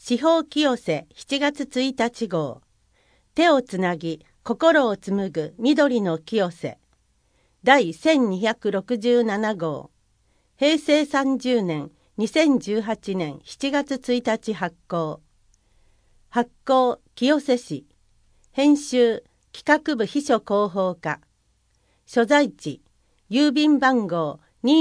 司法清瀬7月1日号。手をつなぎ心を紡ぐ緑の清瀬。第1267号。平成30年2018年7月1日発行。発行清瀬市。編集企画部秘書広報課。所在地郵便番号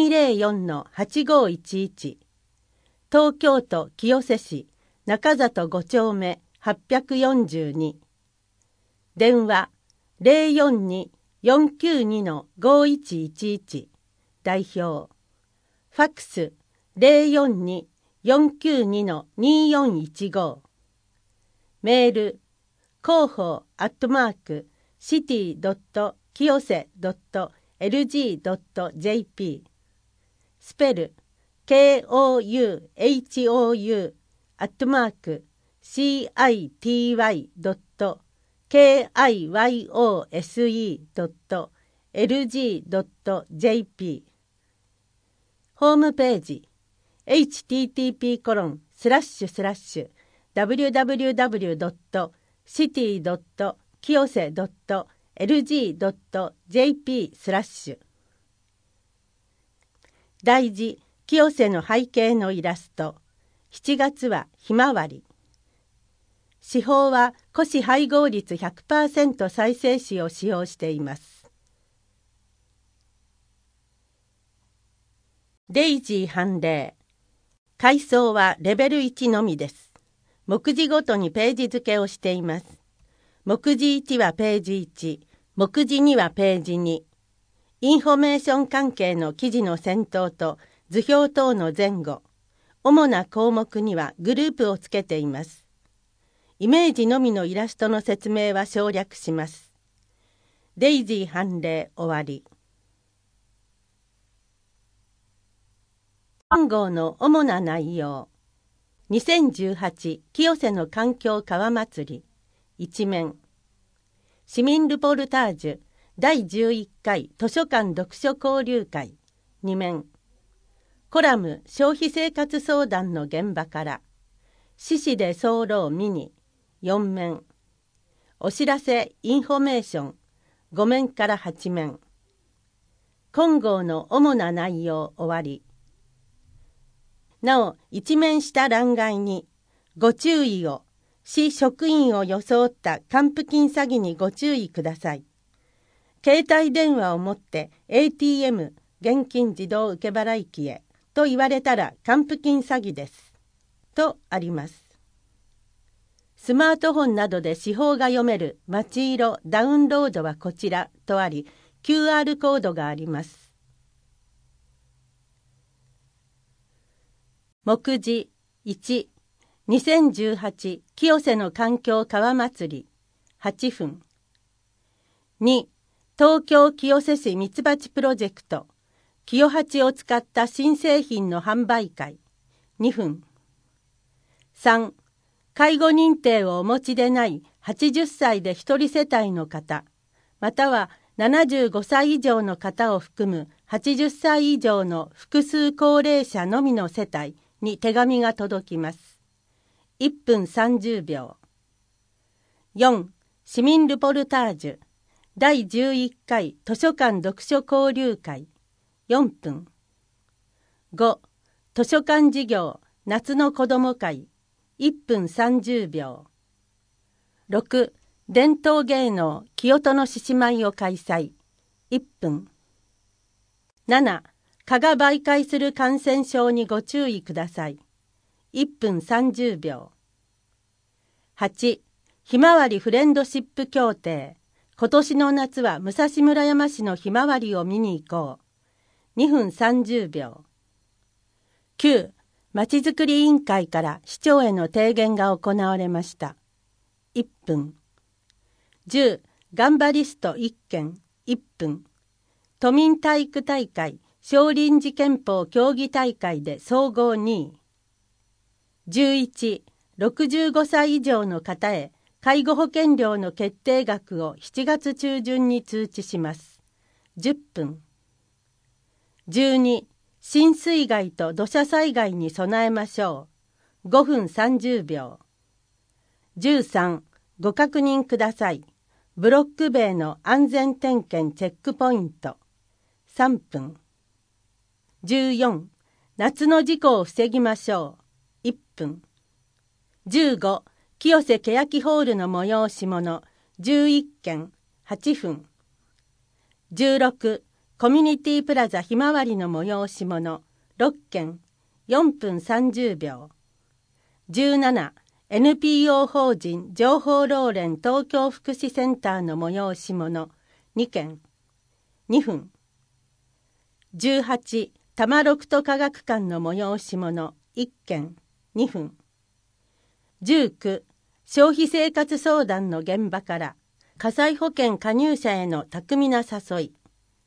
204-8511。東京都清瀬市中里5丁目842。電話 042-492-5111。代表。ファックス 042-492-2415。メール広報@city.kiyose.lg.jp。スペルKOUHOU@city.kiyose.lg.jp。ホームページ http://www.city.kiyose.lg.jp/。題字清瀬の背景のイラスト。7月はひまわり。手法は古紙配合率 100% 再生紙を使用しています。デイジー判例。階層はレベル1のみです。目次ごとにページ付けをしています。目次1はページ1、目次2はページ2。インフォメーション関係の記事の先頭と図表等の前後。主な項目にはグループをつけています。イメージのみのイラストの説明は省略します。デイジー判例終わり。本号の主な内容。2018清瀬の環境川祭り。一面。市民ルポルタージュ第11回図書館読書交流会。二面。コラム消費生活相談の現場から。獅子で候ミニ。4面。お知らせインフォメーション。5面から8面。本号の主な内容終わり。なお、一面した欄外に、ご注意を、市職員を装った還付金詐欺にご注意ください。携帯電話を持って ATM 現金自動受払機へと言われたら還付金詐欺です。とあります。スマートフォンなどで司法が読める街色ダウンロードはこちらとあり、QR コードがあります。目次1、2018清瀬の環境川祭り8分。2、東京清瀬市ミツバチプロジェクト清八を使った新製品の販売会2分。3、介護認定をお持ちでない80歳で一人世帯の方、または75歳以上の方を含む80歳以上の複数高齢者のみの世帯に手紙が届きます。1分30秒。4、市民ルポルタージュ第11回図書館読書交流会4分。5、図書館事業夏の子ども会1分30秒。6、伝統芸能清戸の獅子舞を開催1分。7、蚊が媒介する感染症にご注意ください1分30秒。8、ひまわりフレンドシップ協定今年の夏は武蔵村山市のひまわりを見に行こう2分30秒。9、まちづくり委員会から市長への提言が行われました1分。10、ガンバリスト1件1分。都民体育大会少林寺拳法競技大会で総合2位。11、65歳以上の方へ介護保険料の決定額を7月中旬に通知します。10分。12、浸水害と土砂災害に備えましょう。 5分30秒。13、ご確認ください。ブロック塀の安全点検チェックポイント。3分。14、夏の事故を防ぎましょう。1分。15、清瀬欅ホールの催し物11件8分。16、コミュニティプラザひまわりの催し物6件4分30秒。17、NPO 法人情報老連東京福祉センターの催し物2件2分。18、多摩六都科学館の催し物1件2分。19、消費生活相談の現場から火災保険加入者への巧みな誘い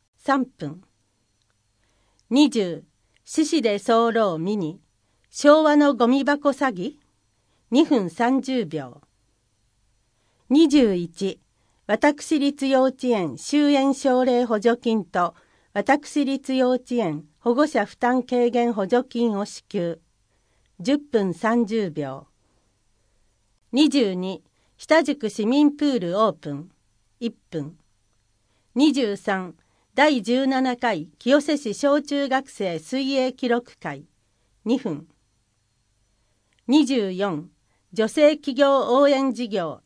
3分。20、獅子で候ミニ昭和のゴミ箱詐欺2分30秒。21、私立幼稚園終園奨励補助金と私立幼稚園保護者負担軽減補助金を支給10分30秒。22、下宿市民プールオープン1分。23、第17回清瀬市小中学生水泳記録会2分。24、女性企業応援事業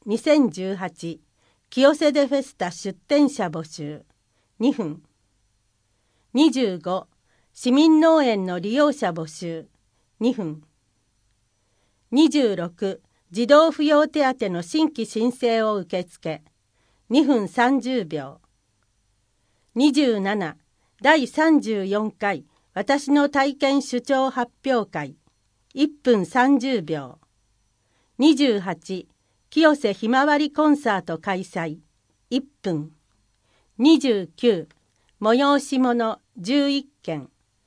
2018清瀬でフェスタ出展者募集2分。25、市民農園の利用者募集2分。26、児童扶養手当の新規申請を受付2分30秒。27、第34回私の体験主張発表会1分30秒。28、清瀬ひまわりコンサート開催1分。29、催し物11件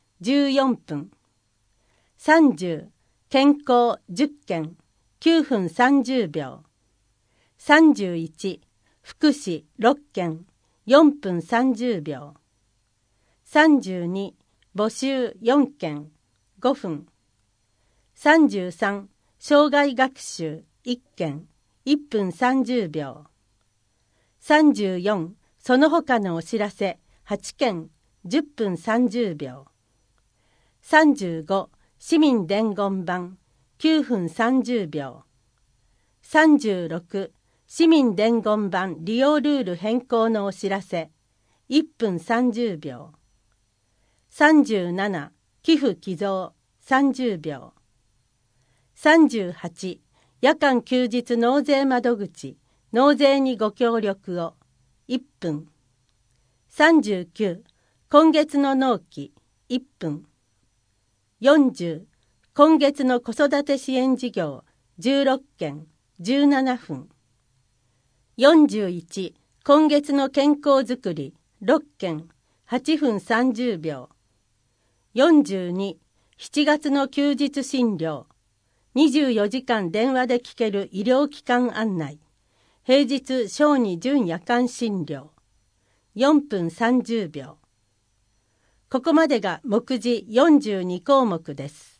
14分。30、健康10件9分30秒。31、福祉6件4分30秒。32、募集4件5分。33、障害学習1件1分30秒。34、その他のお知らせ8件10分30秒。35、市民伝言板9分30秒。36、市民伝言板利用ルール変更のお知らせ1分30秒。37、寄付寄贈30秒。38、夜間休日納税窓口納税にご協力を1分。39、今月の納期1分。40、今月の子育て支援事業16件17分。41、今月の健康づくり6件8分30秒。42、7月の休日診療24時間電話で聞ける医療機関案内平日小児準夜間診療4分30秒。ここまでが目次42項目です。